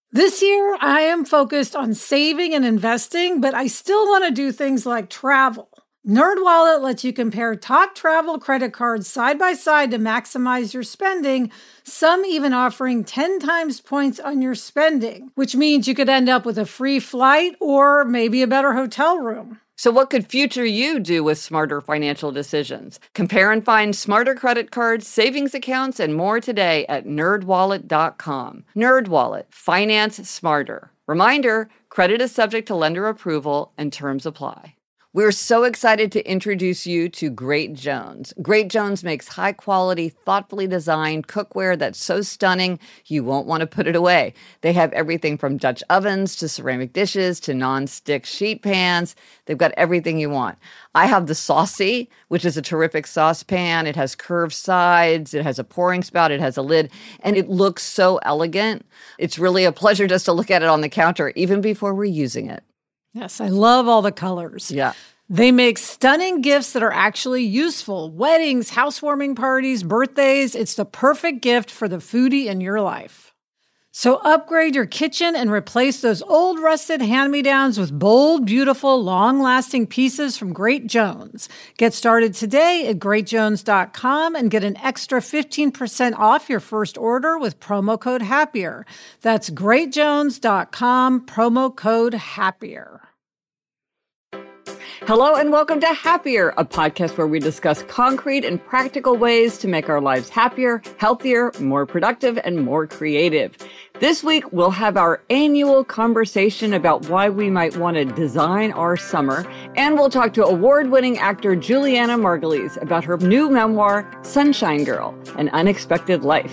This year, I am focused on saving and investing, but I still want to do things like travel. NerdWallet lets you compare top travel credit cards side by side to maximize your spending, some even offering 10 times points on your spending, which means you could end up with a free flight or maybe a better hotel room. So what could future you do with smarter financial decisions? Compare and find smarter credit cards, savings accounts, and more today at nerdwallet.com. NerdWallet, finance smarter. Reminder, credit is subject to lender approval and terms apply. We're so excited to introduce you to Great Jones. Great Jones makes high-quality, thoughtfully designed cookware that's so stunning you won't want to put it away. They have everything from Dutch ovens to ceramic dishes to non-stick sheet pans. They've got everything you want. I have the Saucy, which is a terrific saucepan. It has curved sides, it has a pouring spout, it has a lid, and it looks so elegant. It's really a pleasure just to look at it on the counter, even before we're using it. Yes, I love all the colors. Yeah. They make stunning gifts that are actually useful. Weddings, housewarming parties, birthdays. It's the perfect gift for the foodie in your life. So upgrade your kitchen and replace those old rusted hand-me-downs with bold, beautiful, long-lasting pieces from Great Jones. Get started today at greatjones.com and get an extra 15% off your first order with promo code HAPPIER. That's greatjones.com, promo code HAPPIER. Hello and welcome to Happier, a podcast where we discuss concrete and practical ways to make our lives happier, healthier, more productive, and more creative. This week, we'll have our annual conversation about why we might want to design our summer, and we'll talk to award-winning actor Julianna Margulies about her new memoir, Sunshine Girl, An Unexpected Life.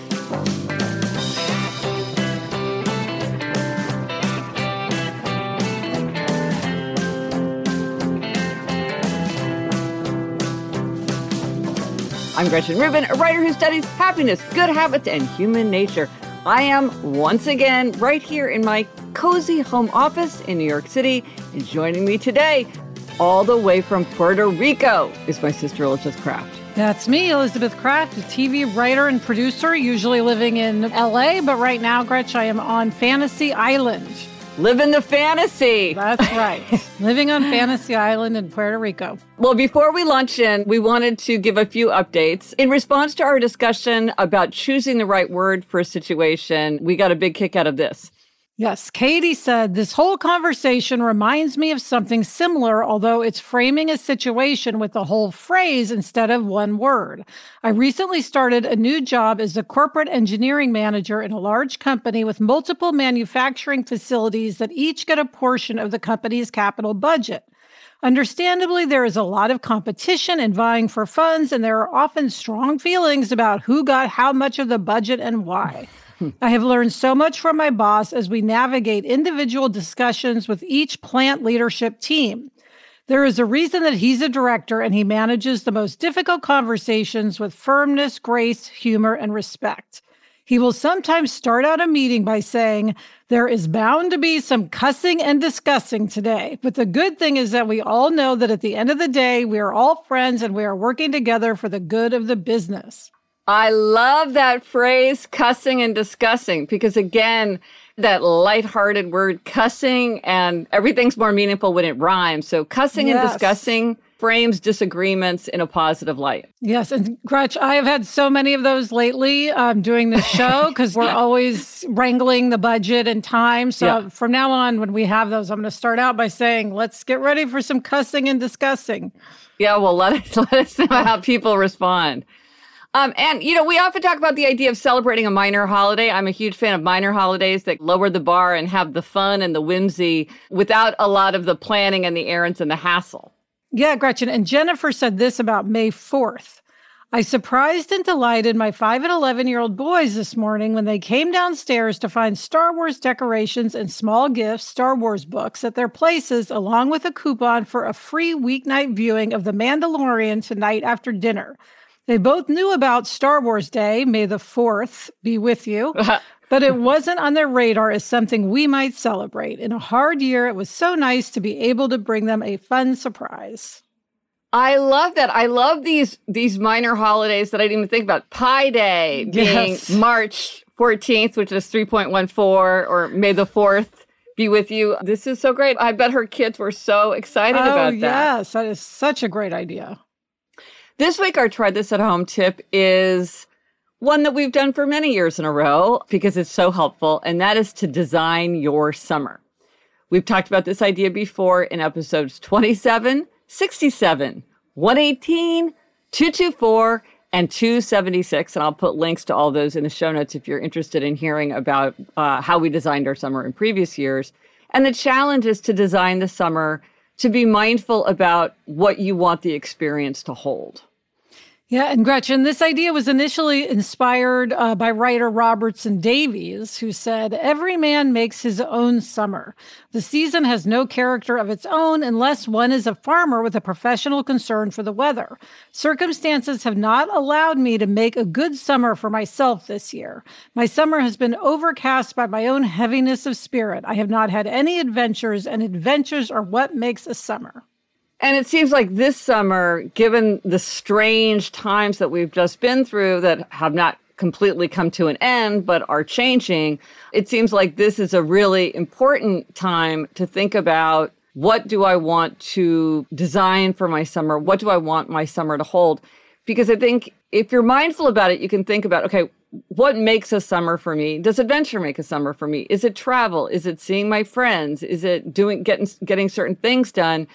I'm Gretchen Rubin, a writer who studies happiness, good habits, and human nature. I am once again right here in my cozy home office in New York City, and joining me today, all the way from Puerto Rico, is my sister Elizabeth Kraft. That's me, Elizabeth Kraft, a TV writer and producer, usually living in LA, but right now, Gretch, I am on Fantasy Island. Living the fantasy. That's right. Living on Fantasy Island in Puerto Rico. Well, before we launch in, we wanted to give a few updates. In response to our discussion about choosing the right word for a situation, we got a big kick out of this. Yes, Katie said, this whole conversation reminds me of something similar, although it's framing a situation with a whole phrase instead of one word. I recently started a new job as a corporate engineering manager in a large company with multiple manufacturing facilities that each get a portion of the company's capital budget. Understandably, there is a lot of competition and vying for funds, and there are often strong feelings about who got how much of the budget and why. I have learned so much from my boss as we navigate individual discussions with each plant leadership team. There is a reason that he's a director and he manages the most difficult conversations with firmness, grace, humor, and respect. He will sometimes start out a meeting by saying, there is bound to be some cussing and discussing today. But the good thing is that we all know that at the end of the day, we are all friends and we are working together for the good of the business. I love that phrase, cussing and discussing, because again, that lighthearted word cussing, and everything's more meaningful when it rhymes. So cussing and discussing frames disagreements in a positive light. Yes. And Gretch, I have had so many of those lately doing this show because we're always wrangling the budget and time. So from now on, when we have those, I'm going to start out by saying, let's get ready for some cussing and discussing. Yeah, well, let us know how people respond. And, you know, we often talk about the idea of celebrating a minor holiday. I'm a huge fan of minor holidays that lower the bar and have the fun and the whimsy without a lot of the planning and the errands and the hassle. Yeah, Gretchen. And Jennifer said this about May 4th. I surprised and delighted my 5 and 11-year-old boys this morning when they came downstairs to find Star Wars decorations and small gifts, Star Wars books, at their places, along with a coupon for a free weeknight viewing of The Mandalorian tonight after dinner. They both knew about Star Wars Day, May the 4th be with you, but it wasn't on their radar as something we might celebrate. In a hard year, it was so nice to be able to bring them a fun surprise. I love that. I love these minor holidays that I didn't even think about. Pi Day being March 14th, which is 3.14, or May the 4th be with you. This is so great. I bet her kids were so excited about that. Yes, that is such a great idea. This week, our Try This at Home tip is one that we've done for many years in a row because it's so helpful, and that is to design your summer. We've talked about this idea before in episodes 27, 67, 118, 224, and 276, and I'll put links to all those in the show notes if you're interested in hearing about how we designed our summer in previous years. And the challenge is to design the summer to be mindful about what you want the experience to hold. Yeah, and Gretchen, this idea was initially inspired by writer Robertson Davies, who said, "Every man makes his own summer. The season has no character of its own unless one is a farmer with a professional concern for the weather. Circumstances have not allowed me to make a good summer for myself this year. My summer has been overcast by my own heaviness of spirit. I have not had any adventures, and adventures are what makes a summer." And it seems like this summer, given the strange times that we've just been through that have not completely come to an end, but are changing, it seems like this is a really important time to think about, what do I want to design for my summer? What do I want my summer to hold? Because I think if you're mindful about it, you can think about, okay, what makes a summer for me? Does adventure make a summer for me? Is it travel? Is it seeing my friends? Is it getting certain things done?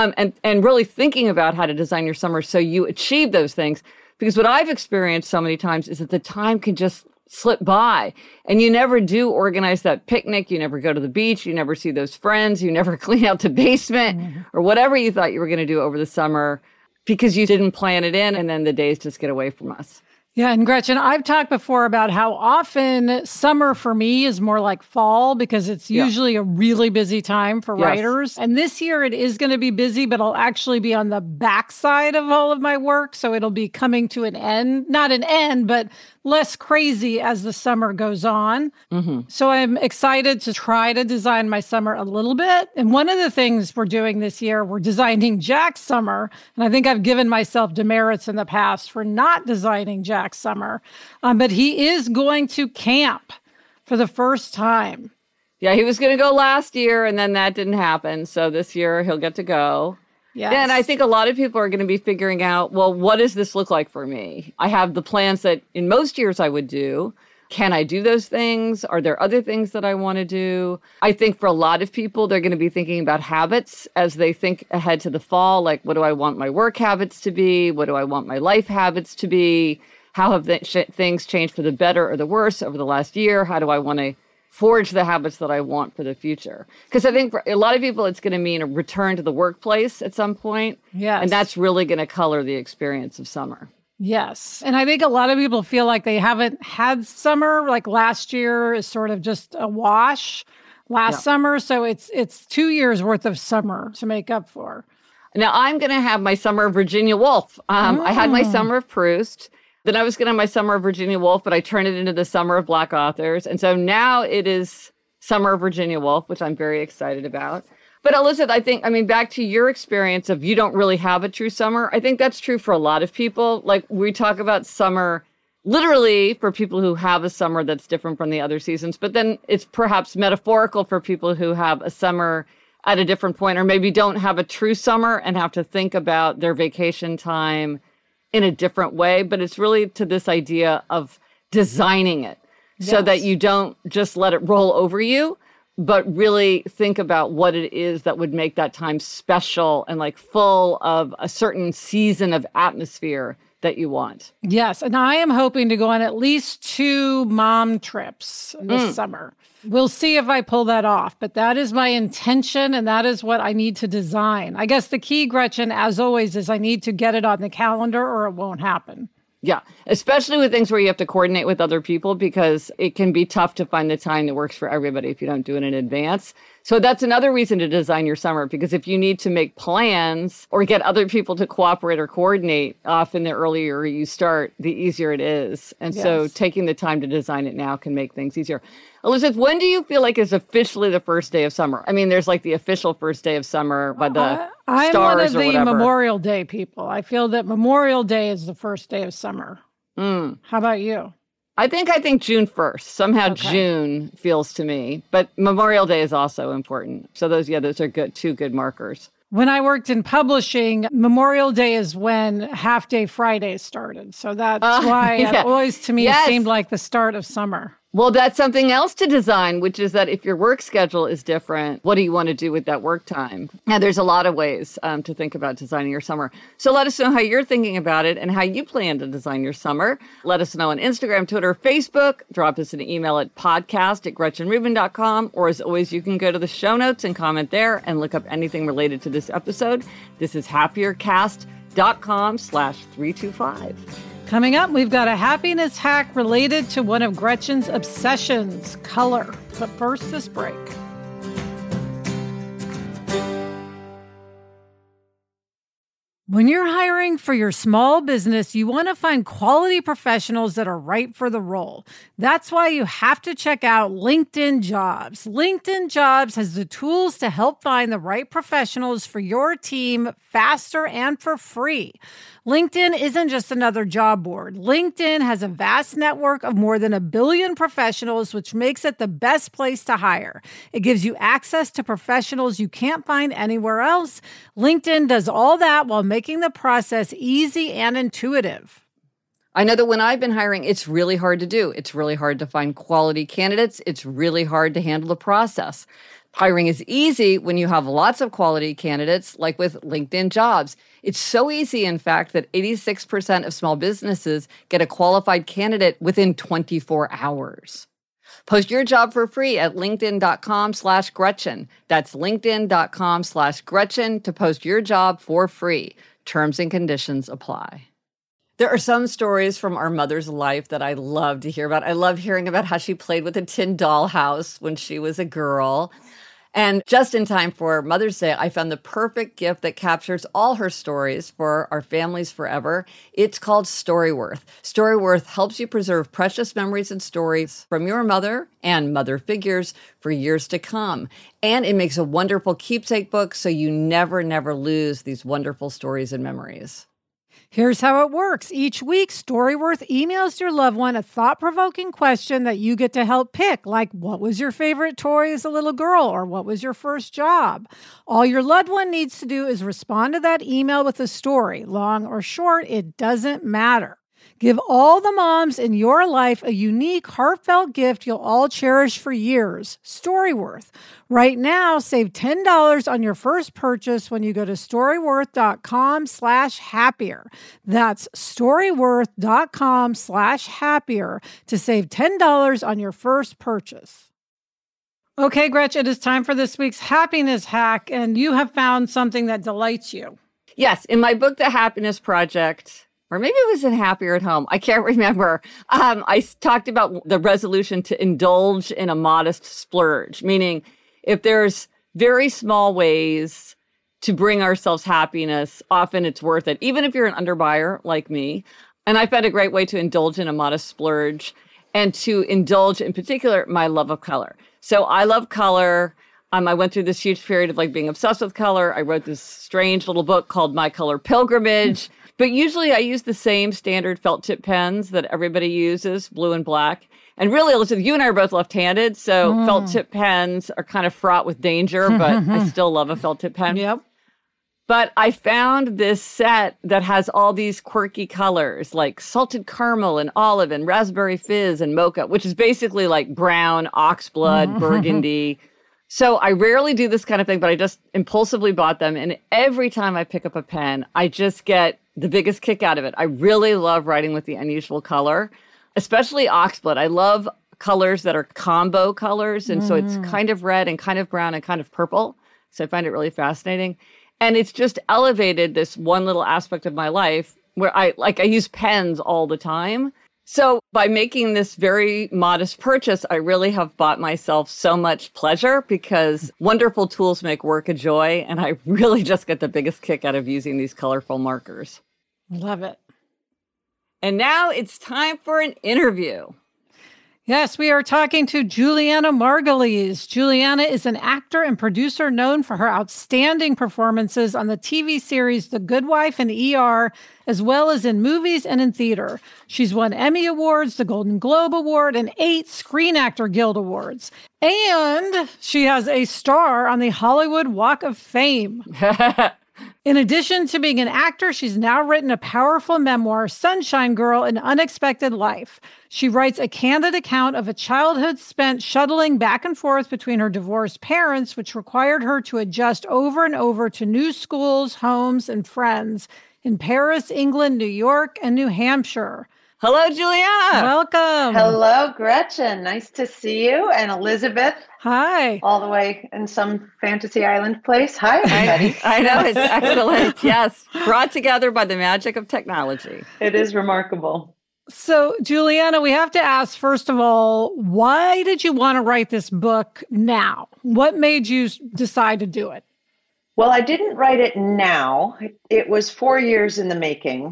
And really thinking about how to design your summer so you achieve those things. Because what I've experienced so many times is that the time can just slip by and you never do organize that picnic. You never go to the beach. You never see those friends. You never clean out the basement or whatever you thought you were going to do over the summer because you didn't plan it in. And then the days just get away from us. Yeah, and Gretchen, I've talked before about how often summer for me is more like fall because it's usually a really busy time for writers. And this year it is going to be busy, but I'll actually be on the backside of all of my work. So it'll be coming to an end, not an end, but less crazy as the summer goes on. So I'm excited to try to design my summer a little bit. And one of the things we're doing this year, we're designing Jack's summer. And I think I've given myself demerits in the past for not designing Jack's summer. But he is going to camp for the first time. Yeah, he was going to go last year and then that didn't happen. So this year he'll get to go. Yes. And I think a lot of people are going to be figuring out, well, what does this look like for me? I have the plans that in most years I would do. Can I do those things? Are there other things that I want to do? I think for a lot of people, they're going to be thinking about habits as they think ahead to the fall. Like, what do I want my work habits to be? What do I want my life habits to be? How have things changed for the better or the worse over the last year? How do I want to forge the habits that I want for the future? Because I think for a lot of people, it's going to mean a return to the workplace at some point. Yes. And that's really going to color the experience of summer. Yes. And I think a lot of people feel like they haven't had summer. Like last year is sort of just a wash summer. So it's 2 years worth of summer to make up for. Now I'm going to have my summer of Virginia Woolf. I had my summer of Proust. Then I was going to have my summer of Virginia Woolf, but I turned it into the summer of Black authors. And so now it is summer of Virginia Woolf, which I'm very excited about. But Elizabeth, back to your experience of you don't really have a true summer. I think that's true for a lot of people. Like we talk about summer literally for people who have a summer that's different from the other seasons, but then it's perhaps metaphorical for people who have a summer at a different point or maybe don't have a true summer and have to think about their vacation time in a different way. But it's really to this idea of designing it so that you don't just let it roll over you, but really think about what it is that would make that time special and like full of a certain season of atmosphere that you want. Yes. And I am hoping to go on at least 2 mom trips this summer. We'll see if I pull that off, but that is my intention and that is what I need to design. I guess the key, Gretchen, as always, is I need to get it on the calendar or it won't happen. Yeah, especially with things where you have to coordinate with other people because it can be tough to find the time that works for everybody if you don't do it in advance. So that's another reason to design your summer, because if you need to make plans or get other people to cooperate or coordinate, often the earlier you start, the easier it is. And so taking the time to design it now can make things easier. Elizabeth, when do you feel like is officially the first day of summer? I mean, there's like the official first day of summer by the I'm stars one of or the whatever. Memorial Day people. I feel that Memorial Day is the first day of summer. How about you? I think June 1st. Somehow Okay. June feels to me, but Memorial Day is also important. So those are good, two good markers. When I worked in publishing, Memorial Day is when Half Day Friday started. So that's why it always, to me, seemed like the start of summer. Well, that's something else to design, which is that if your work schedule is different, what do you want to do with that work time? Now, there's a lot of ways to think about designing your summer. So let us know how you're thinking about it and how you plan to design your summer. Let us know on Instagram, Twitter, Facebook. Drop us an email at podcast@gretchenrubin.com. Or as always, you can go to the show notes and comment there and look up anything related to this episode. This is happiercast.com/325. Coming up, we've got a happiness hack related to one of Gretchen's obsessions, color. But first, this break. When you're hiring for your small business, you want to find quality professionals that are right for the role. That's why you have to check out LinkedIn Jobs. LinkedIn Jobs has the tools to help find the right professionals for your team faster and for free. LinkedIn isn't just another job board. LinkedIn has a vast network of more than 1 billion professionals, which makes it the best place to hire. It gives you access to professionals you can't find anywhere else. LinkedIn does all that while making the process easy and intuitive. I know that when I've been hiring, it's really hard to do. It's really hard to find quality candidates. It's really hard to handle the process. Hiring is easy when you have lots of quality candidates, like with LinkedIn Jobs. It's so easy, in fact, that 86% of small businesses get a qualified candidate within 24 hours. Post your job for free at linkedin.com/Gretchen. That's linkedin.com/Gretchen to post your job for free. Terms and conditions apply. There are some stories from our mother's life that I love to hear about. I love hearing about how she played with a tin dollhouse when she was a girl. And just in time for Mother's Day, I found the perfect gift that captures all her stories for our families forever. It's called Storyworth. Storyworth helps you preserve precious memories and stories from your mother and mother figures for years to come. And it makes a wonderful keepsake book so you never lose these wonderful stories and memories. Here's how it works. Each week, Storyworth emails your loved one a thought-provoking question that you get to help pick, like what was your favorite toy as a little girl, or what was your first job? All your loved one needs to do is respond to that email with a story. Long or short, it doesn't matter. Give all the moms in your life a unique, heartfelt gift you'll all cherish for years. Storyworth. Right now, save $10 on your first purchase when you go to storyworth.com/happier. That's storyworth.com/happier to save $10 on your first purchase. Okay, Gretchen, it is time for this week's happiness hack, and you have found something that delights you. Yes, in my book, The Happiness Project, or maybe it was in Happier at Home. I can't remember. I talked about the resolution to indulge in a modest splurge, meaning if there's very small ways to bring ourselves happiness, often it's worth it, even if you're an underbuyer like me. And I found a great way to indulge in a modest splurge and to indulge in particular my love of color. So I love color. I went through this huge period of being obsessed with color. I wrote this strange little book called My Color Pilgrimage. But usually I use the same standard felt tip pens that everybody uses, blue and black. And really, Elizabeth, you and I are both left-handed, so felt tip pens are kind of fraught with danger, but I still love a felt tip pen. Yep. But I found this set that has all these quirky colors, like salted caramel and olive and raspberry fizz and mocha, which is basically like brown, oxblood, burgundy. So I rarely do this kind of thing, but I just impulsively bought them. And every time I pick up a pen, I just get the biggest kick out of it. I really love writing with the unusual color, especially oxblood. I love colors that are combo colors. And so it's kind of red and kind of brown and kind of purple. So I find it really fascinating. And it's just elevated this one little aspect of my life where I use pens all the time. So by making this very modest purchase, I really have bought myself so much pleasure because wonderful tools make work a joy. And I really just get the biggest kick out of using these colorful markers. Love it. And now it's time for an interview. Yes, we are talking to Julianna Margulies. Julianna is an actor and producer known for her outstanding performances on the TV series The Good Wife and ER, as well as in movies and in theater. She's won Emmy Awards, the Golden Globe Award, and 8 Screen Actor Guild Awards. And she has a star on the Hollywood Walk of Fame. In addition to being an actor, she's now written a powerful memoir, Sunshine Girl, An Unexpected Life. She writes a candid account of a childhood spent shuttling back and forth between her divorced parents, which required her to adjust over and over to new schools, homes, and friends in Paris, England, New York, and New Hampshire. Hello, Julianna. Welcome. Hello, Gretchen. Nice to see you. And Elizabeth. Hi. All the way in some fantasy island place. Hi, everybody. I know. It's excellent. Yes. Brought together by the magic of technology. It is remarkable. So, Julianna, we have to ask, first of all, why did you want to write this book now? What made you decide to do it? Well, I didn't write it now. It was 4 years in the making.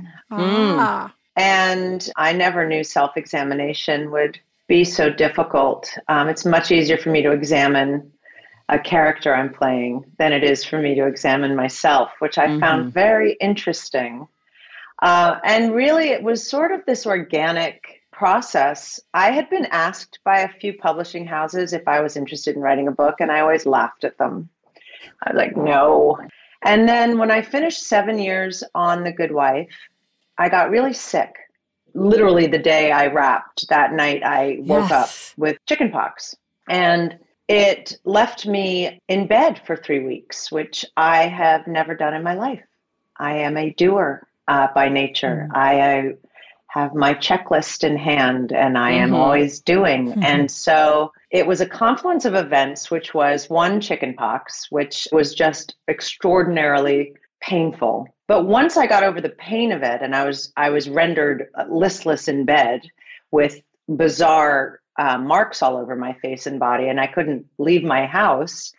And I never knew self-examination would be so difficult. It's much easier for me to examine a character I'm playing than it is for me to examine myself, which I found very interesting. And really, it was sort of this organic process. I had been asked by a few publishing houses if I was interested in writing a book, and I always laughed at them. I was like, no. And then when I finished 7 years on The Good Wife, I got really sick. Literally the day I wrapped, that night I woke up with chickenpox. And it left me in bed for 3 weeks, which I have never done in my life. I am a doer by nature. I have my checklist in hand and I am always doing. And so it was a confluence of events, which was one, chickenpox, which was just extraordinarily painful. But once I got over the pain of it and I was rendered listless in bed with bizarre marks all over my face and body, and I couldn't leave my house.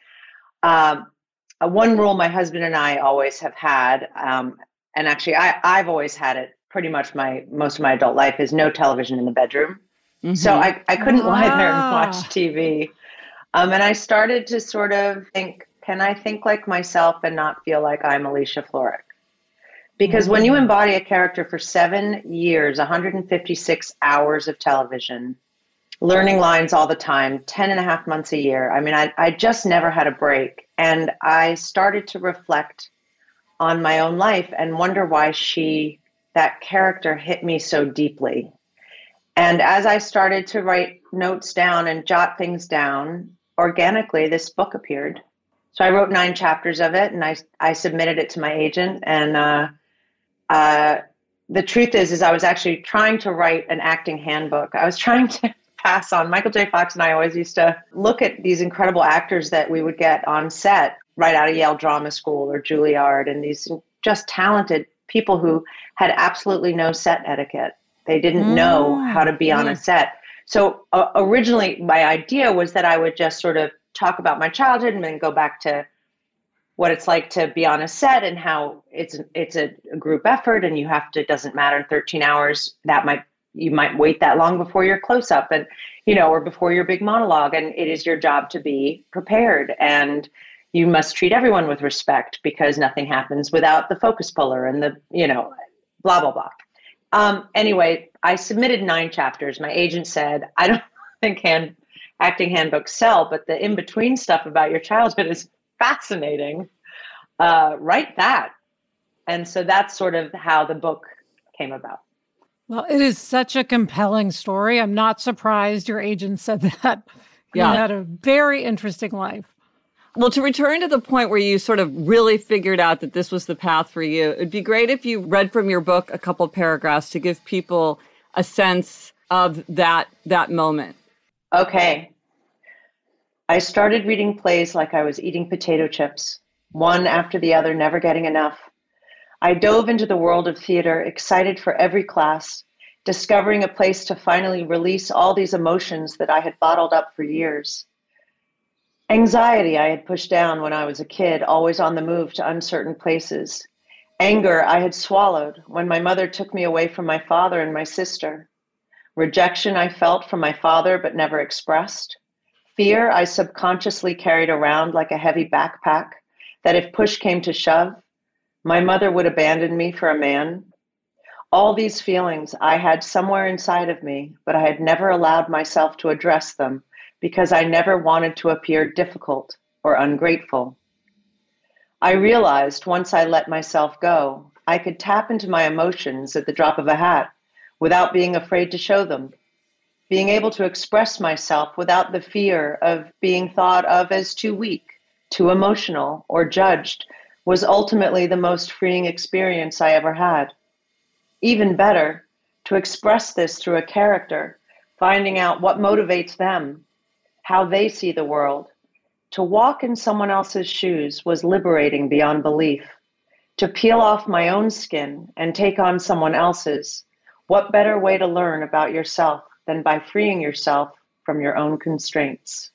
One rule my husband and I always have had, and actually I've always had it pretty much most of my adult life, is no television in the bedroom. So I couldn't lie there and watch TV. And I started to sort of think, can I think like myself and not feel like I'm Alicia Florrick? Because when you embody a character for 7 years, 156 hours of television, learning lines all the time, 10 and a half months a year, I mean, I just never had a break. And I started to reflect on my own life and wonder why that character hit me so deeply. And as I started to write notes down and jot things down, organically, this book appeared. So I wrote 9 chapters of it and I submitted it to my agent. And the truth is I was actually trying to write an acting handbook. I was trying to pass on. Michael J. Fox and I always used to look at these incredible actors that we would get on set right out of Yale Drama School or Juilliard, and these just talented people who had absolutely no set etiquette. They didn't know how to be on a set. So originally my idea was that I would just sort of talk about my childhood and then go back to what it's like to be on a set and how it's a group effort and it doesn't matter, 13 hours, you might wait that long before your close up and, or before your big monologue. And it is your job to be prepared and you must treat everyone with respect because nothing happens without the focus puller and the, blah, blah, blah. Anyway, I submitted 9 chapters. My agent said, I don't think acting handbooks sell, but the in-between stuff about your childhood is fascinating. Write that. And so that's sort of how the book came about. Well, it is such a compelling story. I'm not surprised your agent said that. Yeah. You had a very interesting life. Well, to return to the point where you sort of really figured out that this was the path for you, it'd be great if you read from your book a couple paragraphs to give people a sense of that moment. Okay. I started reading plays like I was eating potato chips, one after the other, never getting enough. I dove into the world of theater, excited for every class, discovering a place to finally release all these emotions that I had bottled up for years. Anxiety I had pushed down when I was a kid, always on the move to uncertain places. Anger I had swallowed when my mother took me away from my father and my sister. Rejection I felt from my father but never expressed. Fear I subconsciously carried around like a heavy backpack that if push came to shove, my mother would abandon me for a man. All these feelings I had somewhere inside of me, but I had never allowed myself to address them because I never wanted to appear difficult or ungrateful. I realized once I let myself go, I could tap into my emotions at the drop of a hat without being afraid to show them. Being able to express myself without the fear of being thought of as too weak, too emotional, or judged was ultimately the most freeing experience I ever had. Even better, to express this through a character, finding out what motivates them, how they see the world. To walk in someone else's shoes was liberating beyond belief. To peel off my own skin and take on someone else's, what better way to learn about yourself than by freeing yourself from your own constraints?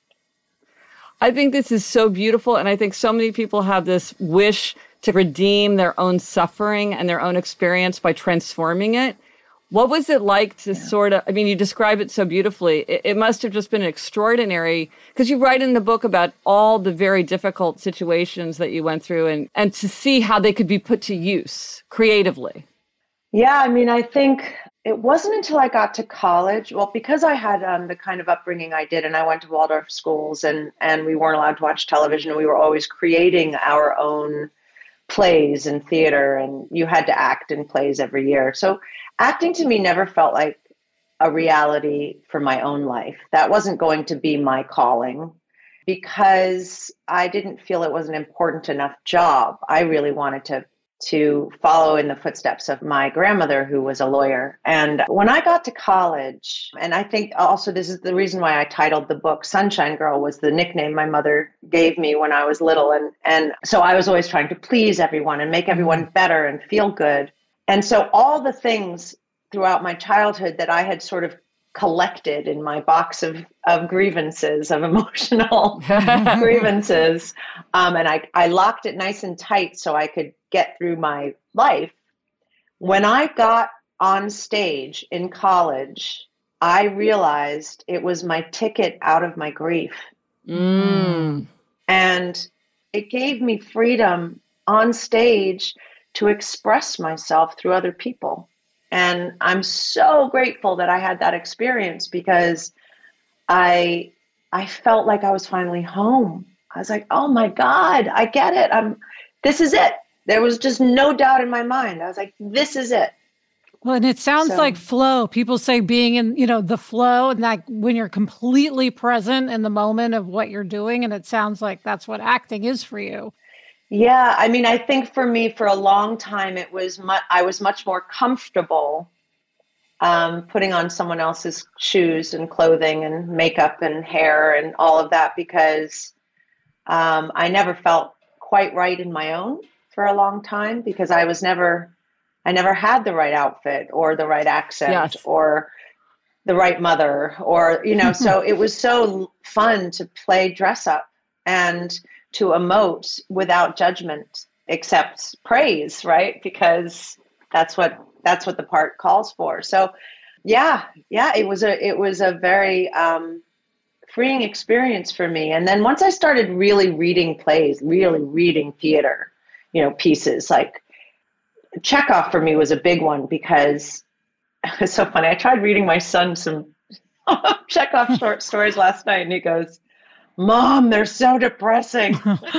I think this is so beautiful, and I think so many people have this wish to redeem their own suffering and their own experience by transforming it. What was it like to you describe it so beautifully. It must have just been extraordinary, because you write in the book about all the very difficult situations that you went through and to see how they could be put to use creatively. Yeah, I think it wasn't until I got to college, well, because I had the kind of upbringing I did, and I went to Waldorf schools, and we weren't allowed to watch television, and we were always creating our own plays and theater, and you had to act in plays every year. So acting to me never felt like a reality for my own life. That wasn't going to be my calling because I didn't feel it was an important enough job. I really wanted to follow in the footsteps of my grandmother, who was a lawyer. And when I got to college, and I think also this is the reason why I titled the book Sunshine Girl, was the nickname my mother gave me when I was little. And so I was always trying to please everyone and make everyone better and feel good. And so all the things throughout my childhood that I had sort of collected in my box of grievances, of emotional grievances, and I locked it nice and tight so I could get through my life. When I got on stage in college, I realized it was my ticket out of my grief. And it gave me freedom on stage to express myself through other people. And I'm so grateful that I had that experience, because I felt like I was finally home. I was like, oh my God, I get it. This is it. There was just no doubt in my mind. I was like, this is it. Well, and it sounds like flow. People say being in, the flow, and that when you're completely present in the moment of what you're doing. And it sounds like that's what acting is for you. Yeah. I think for me, for a long time, I was much more comfortable putting on someone else's shoes and clothing and makeup and hair and all of that, because I never felt quite right in my own for a long time, because I never had the right outfit or the right accent or the right mother, or, so it was so fun to play dress up and to emote without judgment, except praise, right? Because that's what the part calls for. So it was a very freeing experience for me. And then once I started really reading plays, really reading theater, pieces, like Chekhov for me was a big one, because it's so funny. I tried reading my son some Chekhov short stories last night, and he goes, Mom, they're so depressing.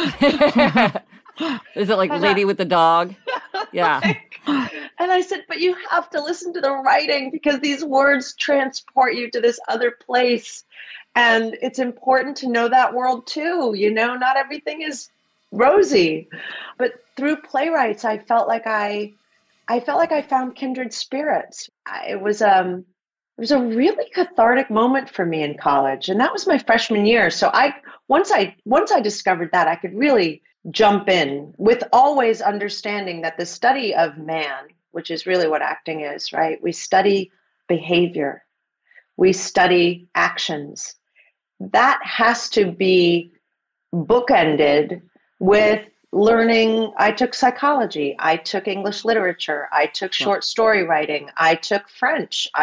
Is it like Lady with the Dog? Yeah. And I said, but you have to listen to the writing, because these words transport you to this other place. And it's important to know that world too. Not everything is rosy. But through playwrights, I felt like I found kindred spirits. It was a really cathartic moment for me in college, and that was my freshman year. So once I discovered that, I could really jump in, with always understanding that the study of man, which is really what acting is, right? We study behavior, we study actions. That has to be bookended with learning. I took psychology, I took English literature, I took short story writing, I took French.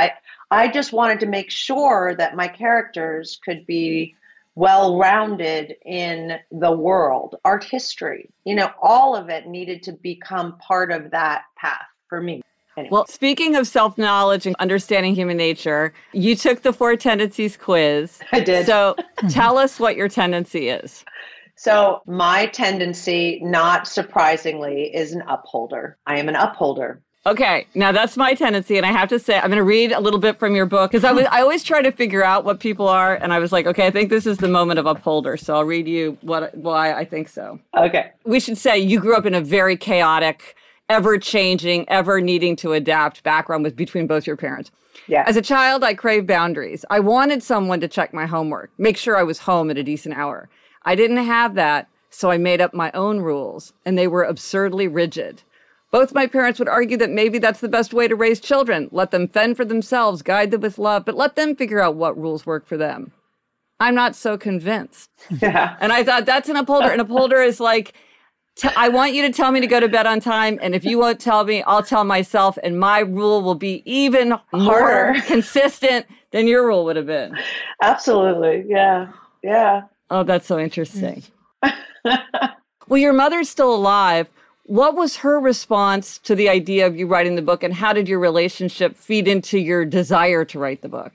I just wanted to make sure that my characters could be well-rounded in the world, art history, all of it needed to become part of that path for me. Anyway. Well, speaking of self-knowledge and understanding human nature, you took the 4 tendencies quiz. I did. So tell us what your tendency is. So my tendency, not surprisingly, is an upholder. I am an upholder. Okay, now that's my tendency, and I have to say, I'm going to read a little bit from your book, because I always try to figure out what people are, and I was like, okay, I think this is the moment of upholder, so I'll read you why I think so. Okay. We should say you grew up in a very chaotic, ever-changing, ever-needing to adapt background between both your parents. Yeah. As a child, I craved boundaries. I wanted someone to check my homework, make sure I was home at a decent hour. I didn't have that, so I made up my own rules, and they were absurdly rigid. Both my parents would argue that maybe that's the best way to raise children. Let them fend for themselves, guide them with love, but let them figure out what rules work for them. I'm not so convinced. Yeah. And I thought, that's an upholder. An upholder is like, I want you to tell me to go to bed on time, and if you won't tell me, I'll tell myself, and my rule will be even more consistent than your rule would have been. Absolutely. Yeah. Yeah. Oh, that's so interesting. Well, your mother's still alive. What was her response to the idea of you writing the book, and how did your relationship feed into your desire to write the book?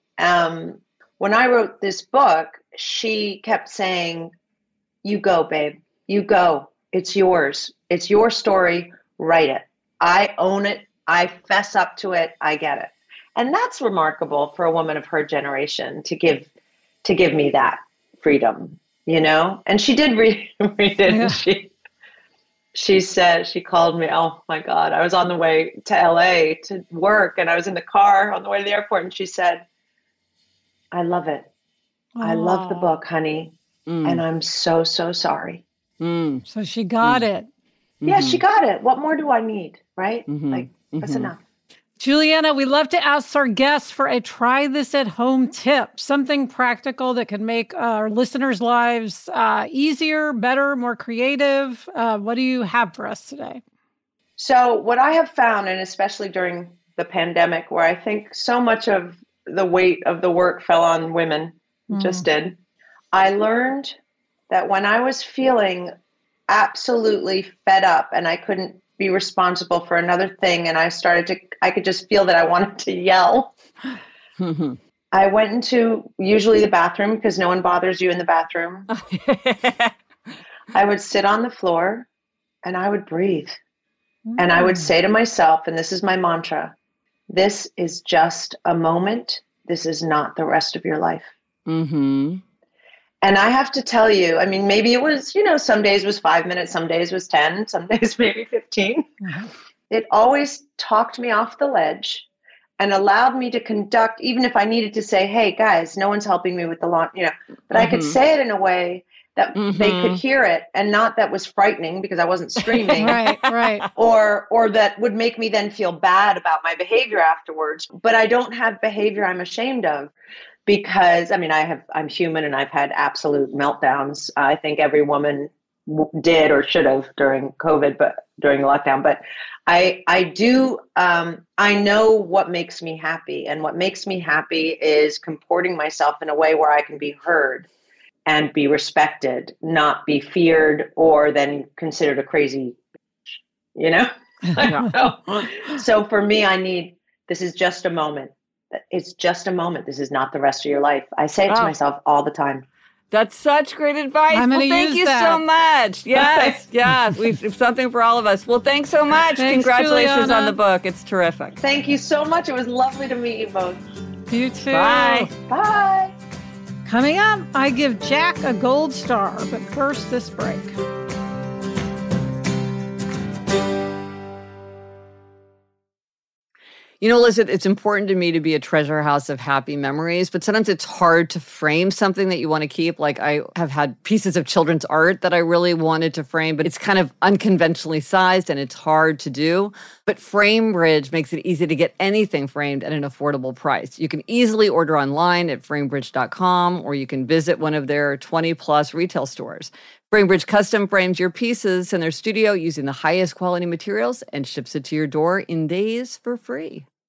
When I wrote this book, she kept saying, you go, babe, you go. It's yours. It's your story. Write it. I own it. I fess up to it. I get it. And that's remarkable for a woman of her generation to give me that freedom, And she did read it. Yeah. She said, she called me, oh my God, I was on the way to LA to work, and I was in the car on the way to the airport, and she said, I love it. Aww. I love the book, honey. And I'm so, so sorry. So she got it. Yeah, she got it. What more do I need, right? That's enough. Juliana, we love to ask our guests for a try this at home tip, something practical that can make our listeners' lives easier, better, more creative. What do you have for us today? So what I have found, and especially during the pandemic, where I think so much of the weight of the work fell on women, just did, I learned that when I was feeling absolutely fed up and I couldn't be responsible for another thing, and I could just feel that I wanted to yell. I went into usually the bathroom, because no one bothers you in the bathroom. I would sit on the floor and I would breathe. And I would say to myself, and this is my mantra, this is just a moment. This is not the rest of your life. And I have to tell you, I mean, maybe it was, some days was 5 minutes, some days was 10, some days maybe 15. It always talked me off the ledge and allowed me to conduct, even if I needed to say, hey, guys, no one's helping me with the lawn, but I could say it in a way that they could hear it, and not that was frightening because I wasn't screaming. Right. Or that would make me then feel bad about my behavior afterwards. But I don't have behavior I'm ashamed of. Because, I'm human and I've had absolute meltdowns. I think every woman did or should have during COVID, but during the lockdown. But I know what makes me happy. And what makes me happy is comporting myself in a way where I can be heard and be respected, not be feared or then considered a crazy, So for me, this is just a moment. It's just a moment. This is not the rest of your life. I say it to myself all the time. That's such great advice. Thank you so much. Yes. It's something for all of us. Well, thanks so much. Thanks, Congratulations Juliana. on the book. It's terrific. Thank you so much. It was lovely to meet you both. You too. Bye. Bye. Coming up, I give Jack a gold star, but first this break. Liz, it's important to me to be a treasure house of happy memories, but sometimes it's hard to frame something that you want to keep. Like I have had pieces of children's art that I really wanted to frame, but it's kind of unconventionally sized and it's hard to do. But FrameBridge makes it easy to get anything framed at an affordable price. You can easily order online at framebridge.com, or you can visit one of their 20-plus retail stores. FrameBridge custom frames your pieces in their studio using the highest quality materials and ships it to your door in days for free.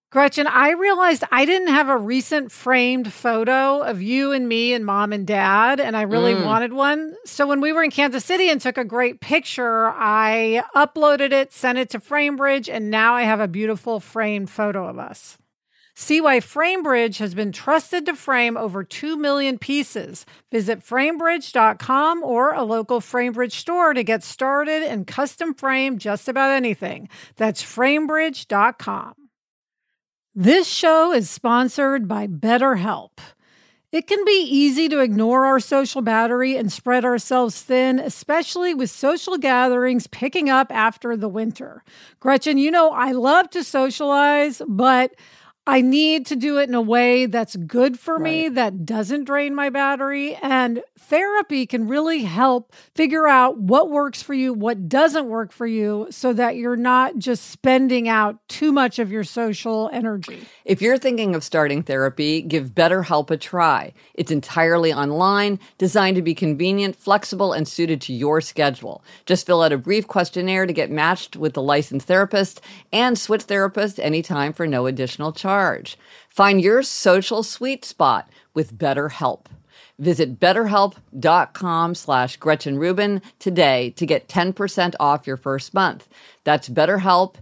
Gretchen, I realized I didn't have a recent framed photo of you and me and mom and dad, and I really wanted one. So when we were in Kansas City and took a great picture, I uploaded it, sent it to FrameBridge, and now I have a beautiful framed photo of us. See why FrameBridge has been trusted to frame over 2 million pieces. Visit framebridge.com or a local FrameBridge store to get started and custom frame just about anything. That's framebridge.com. This show is sponsored by BetterHelp. It can be easy to ignore our social battery and spread ourselves thin, especially with social gatherings picking up after the winter. Gretchen, you know I love to socialize, but I need to do it in a way that's good for me, that doesn't drain my battery. And therapy can really help figure out what works for you, what doesn't work for you, so that you're not just spending out too much of your social energy. If you're thinking of starting therapy, give BetterHelp a try. It's entirely online, designed to be convenient, flexible, and suited to your schedule. Just fill out a brief questionnaire to get matched with the licensed therapist and switch therapists anytime for no additional charge. Find your social sweet spot with BetterHelp. Visit betterhelp.com/Gretchen Rubin today to get 10% off your first month. That's BetterHelp,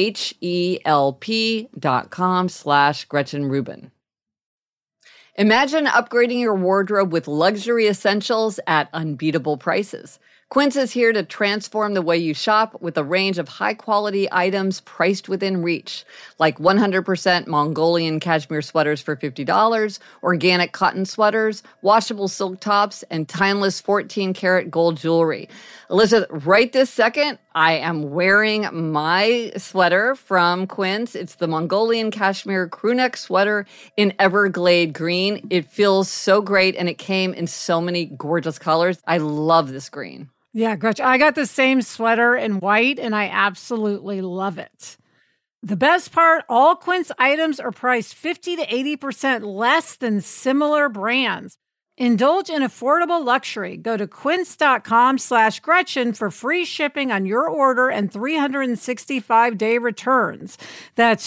HELP.com/Gretchen Rubin. Imagine upgrading your wardrobe with luxury essentials at unbeatable prices. Quince is here to transform the way you shop with a range of high-quality items priced within reach, like 100% Mongolian cashmere sweaters for $50, organic cotton sweaters, washable silk tops, and timeless 14-karat gold jewelry. Elizabeth, right this second, I am wearing my sweater from Quince. It's the Mongolian cashmere crewneck sweater in Everglade green. It feels so great, and it came in so many gorgeous colors. I love this green. Yeah, Gretchen, I got the same sweater in white, and I absolutely love it. The best part, all Quince items are priced 50 to 80% less than similar brands. Indulge in affordable luxury. Go to quince.com/Gretchen for free shipping on your order and 365-day returns. That's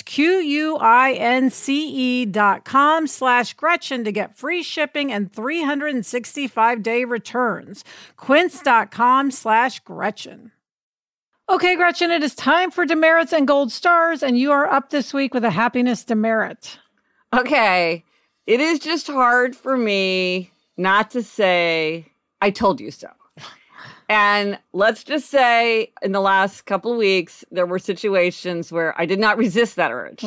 QUINCE.com/Gretchen to get free shipping and 365-day returns. Quince.com/Gretchen. Okay, Gretchen, it is time for demerits and gold stars, and you are up this week with a happiness demerit. Okay, it is just hard for me not to say, I told you so. And let's just say in the last couple of weeks, there were situations where I did not resist that urge.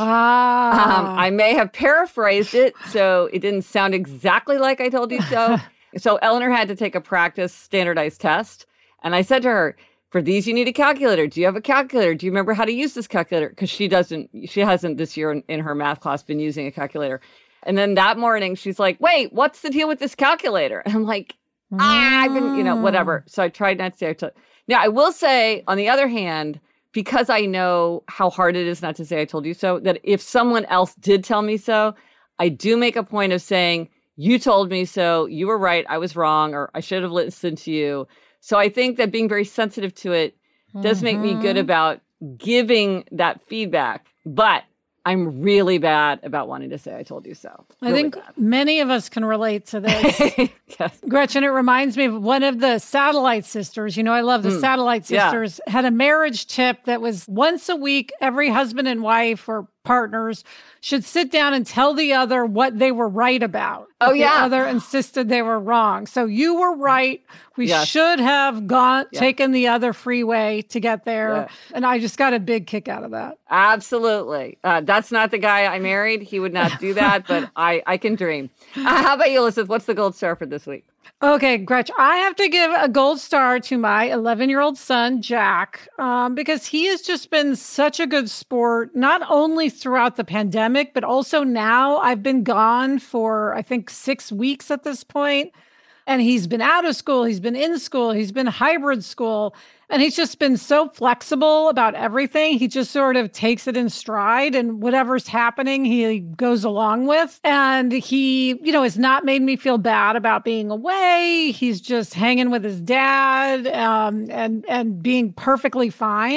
I may have paraphrased it, so it didn't sound exactly like I told you so. So Eleanor had to take a practice standardized test. And I said to her, for these, you need a calculator. Do you have a calculator? Do you remember how to use this calculator? Because she hasn't this year in her math class been using a calculator. And then that morning, she's like, wait, what's the deal with this calculator? And I'm like, I've been, whatever. So I tried not to say. Now, I will say, on the other hand, because I know how hard it is not to say I told you so, that if someone else did tell me so, I do make a point of saying, you told me so, you were right, I was wrong, or I should have listened to you. So I think that being very sensitive to it does make me good about giving that feedback. But I'm really bad about wanting to say I told you so. I think many of us can relate to this. Yes. Gretchen, it reminds me of one of the Satellite Sisters. You know, I love the Satellite Sisters. Had a marriage tip that was once a week, every husband and wife or partners should sit down and tell the other what they were right about. Oh, The other insisted they were wrong. So you were right. We should have taken the other freeway to get there. Yeah. And I just got a big kick out of that. Absolutely. That's not the guy I married. He would not do that, but I can dream. How about you, Elizabeth? What's the gold star for this week? Okay, Gretch, I have to give a gold star to my 11-year-old son, Jack, because he has just been such a good sport, not only throughout the pandemic, but also now. I've been gone for, I think, 6 weeks at this point. And he's been out of school, he's been in school, he's been hybrid school, and he's just been so flexible about everything. He just sort of takes it in stride, and whatever's happening, he goes along with. And he, has not made me feel bad about being away. He's just hanging with his dad and being perfectly fine.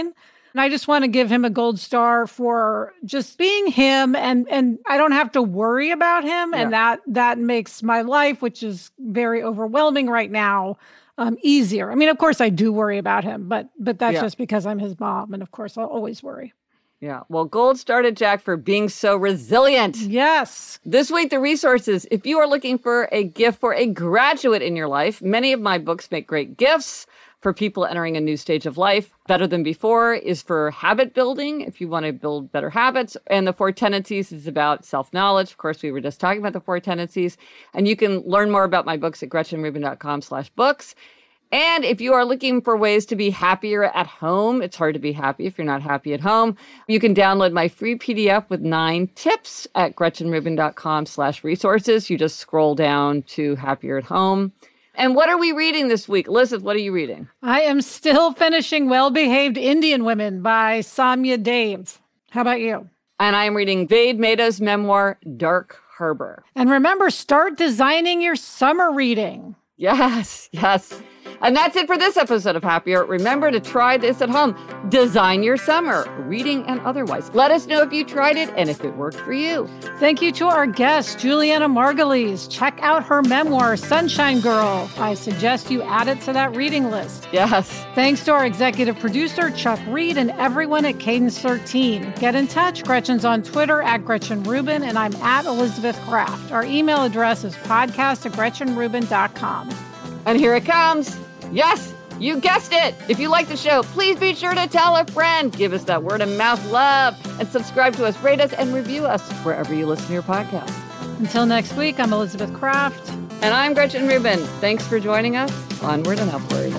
And I just want to give him a gold star for just being him, and I don't have to worry about him. And that makes my life, which is very overwhelming right now, easier. I mean, of course I do worry about him, but that's just because I'm his mom. And of course I'll always worry. Yeah. Well, gold star to Jack for being so resilient. Yes. This week, the resources. If you are looking for a gift for a graduate in your life, many of my books make great gifts for people entering a new stage of life. Better Than Before is for habit building, if you want to build better habits. And The Four Tendencies is about self-knowledge. Of course, we were just talking about The Four Tendencies. And you can learn more about my books at GretchenRubin.com/books. And if you are looking for ways to be happier at home, it's hard to be happy if you're not happy at home, you can download my free PDF with 9 tips at GretchenRubin.com/resources. You just scroll down to Happier at Home. And what are we reading this week? Elizabeth, what are you reading? I am still finishing Well-Behaved Indian Women by Samya Dave. How about you? And I am reading Vade Mehta's memoir, Dark Harbor. And remember, start designing your summer reading. Yes, yes. And that's it for this episode of Happier. Remember to try this at home. Design your summer, reading and otherwise. Let us know if you tried it and if it worked for you. Thank you to our guest, Juliana Margulies. Check out her memoir, Sunshine Girl. I suggest you add it to that reading list. Yes. Thanks to our executive producer, Chuck Reed, and everyone at Cadence 13. Get in touch. Gretchen's on Twitter at Gretchen Rubin, and I'm at Elizabeth Kraft. Our email address is podcast@GretchenRubin.com. And here it comes. Yes, you guessed it. If you like the show, please be sure to tell a friend. Give us that word of mouth love and subscribe to us, rate us, and review us wherever you listen to your podcast. Until next week, I'm Elizabeth Kraft. And I'm Gretchen Rubin. Thanks for joining us. Onward and upward.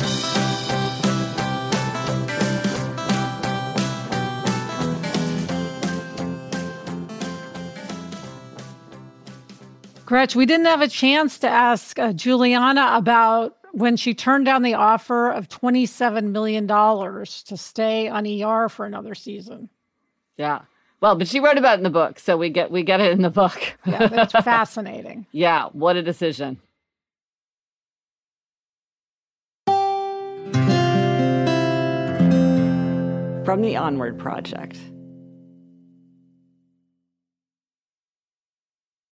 Gretch, we didn't have a chance to ask Juliana about when she turned down the offer of $27 million to stay on ER for another season. Yeah. Well, but she wrote about it in the book, so we get it in the book. Yeah, that's fascinating. Yeah, what a decision. From the Onward Project.